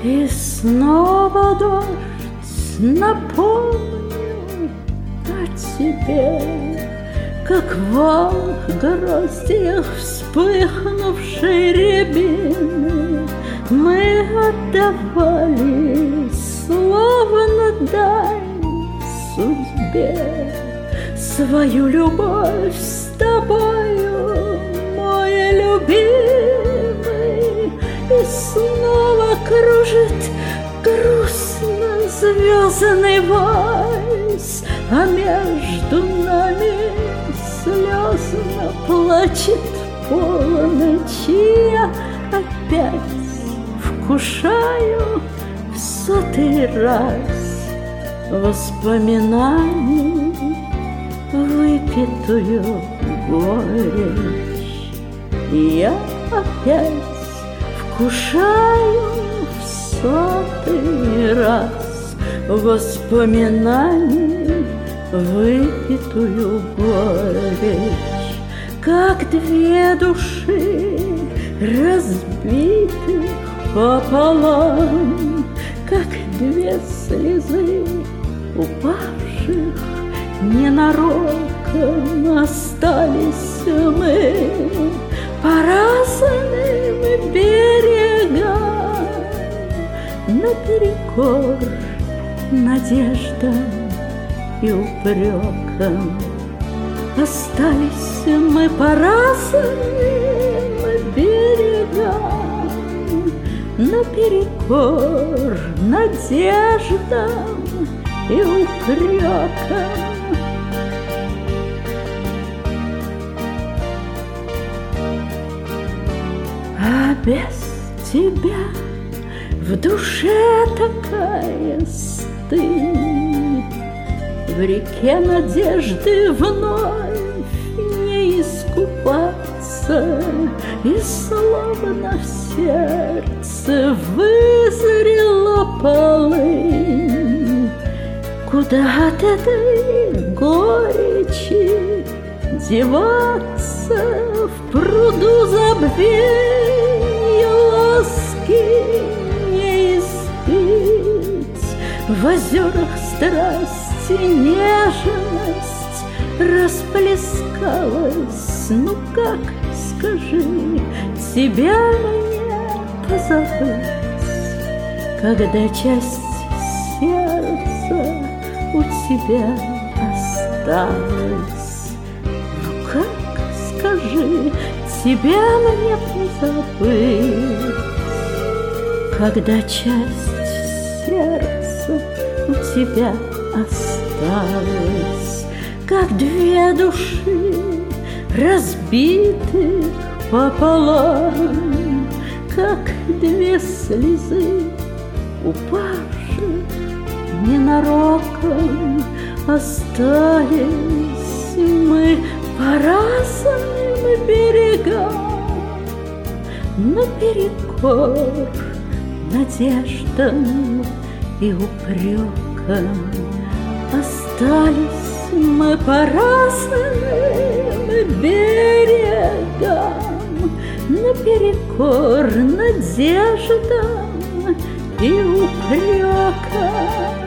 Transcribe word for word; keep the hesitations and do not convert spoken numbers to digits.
И снова дождь напомнил о тебе, как вал в гроздьях вспыхнувшей рябины. Мы отдавали, словно дань судьбе, свою любовь с тобою, мой любимый. И снова кружит грустно звездный вальс, а между нами слезно плачет полночь. Я опять вкушаю в сотый раз воспоминаний выпитую горечь. Я опять вкушаю в сотый раз воспоминаний выпитую горечь. Как две души разбитых пополам, как две слезы упавших ненароком, остались мы по разным берегам, наперекор надеждам и упрекам. Остались мы по разным берегам, наперекор надеждам и упрекам. А без тебя в душе такая стынь, в реке надежды вновь не искупаться, и словно в сердце вызрела полынь. Куда от этой горечи деваться? В пруду забвенья ласки не испить, в озерах страсти нежность расплескалась. Ну как, скажи, тебя мне позабыть, когда часть сердца у тебя осталась? Ну как, скажи, тебя мне позабыть, когда часть сердца у тебя осталась? Как две души разбитых пополам, как две слезы упавших ненароком, остались мы по разным берегам, наперекор надеждам и упрекам. Остались мы по разным берегам, наперекор надеждам и упрекам.